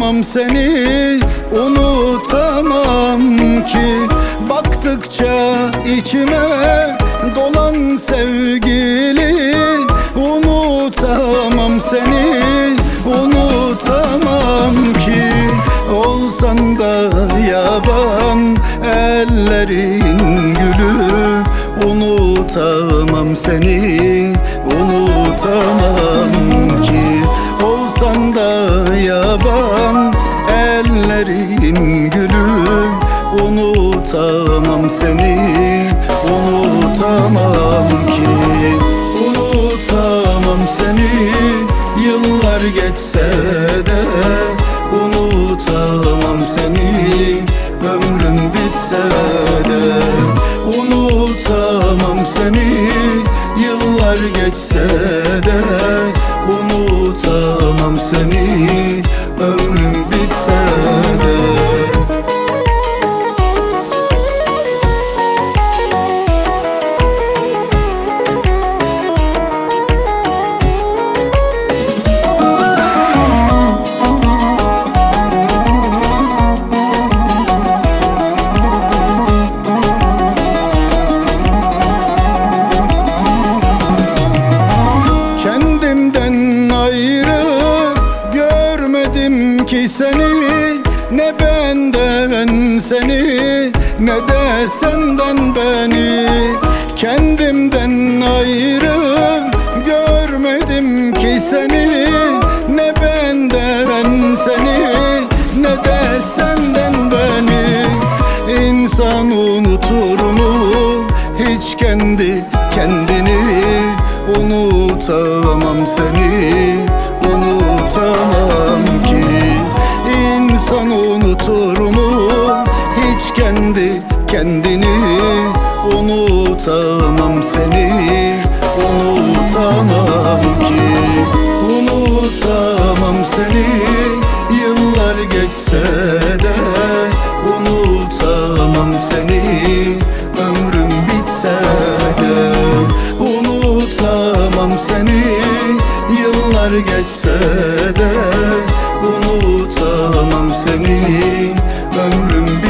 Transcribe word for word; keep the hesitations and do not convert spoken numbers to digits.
unutamam seni, unutamam ki. Baktıkça içime dolan sevgili, unutamam seni, unutamam ki. Olsan da yaban ellerin gülü, unutamam seni, unutamam ki. Olsan da yaban ellerin gülü, unutamam seni, unutamam ki. Unutamam seni, yıllar geçse de unutamam seni, ömrüm bitse de. Unutamam seni, yıllar geçse de unutamam seni, ömrüm bitse de. Ki seni, ne benden seni, ne de senden beni. Kendimden ayrı görmedim ki seni, ne benden seni, ne de senden beni. İnsan unutur mu hiç kendi kendini? Unutamam seni, unutamam ki. İnsan unutur mu hiç kendi kendini? Unutamam seni, unutamam ki. Unutamam seni, yıllar geçse de unutamam seni, ömrüm bitse de. Unutamam seni, yıllar geçse de unutamam seni, ömrüm bitse de.